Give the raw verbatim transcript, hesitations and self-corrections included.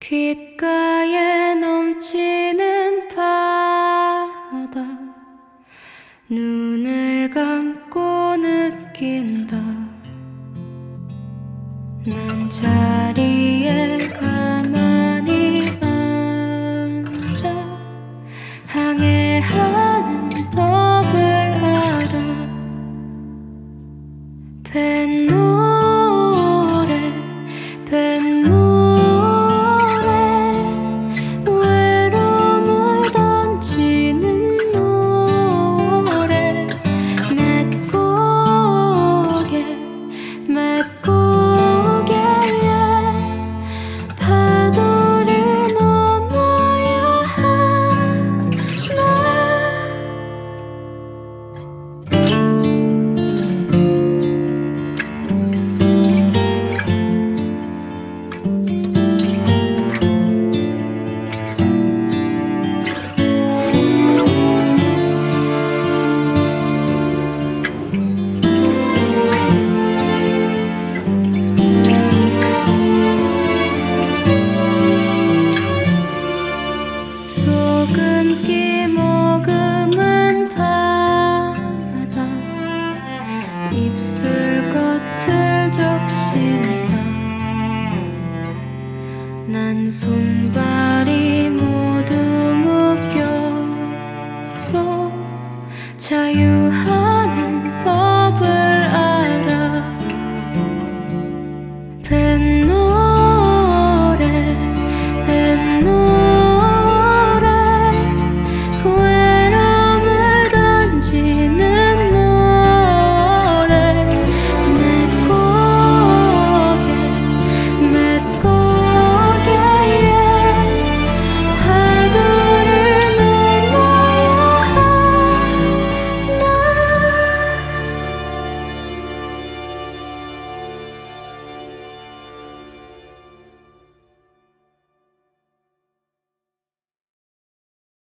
귓가에 넘치는 바다, 눈을 감고 느낀다. 난 자리에 가만히 앉아 항해하는 법을 알아. 뱃노래 뱃노래 외로움을 던지는 노래. 맺고게 맺고게에 파도를 넘어야 하나. 소금기 머금은 바다, 입술 겉을 적신다. 난 손발이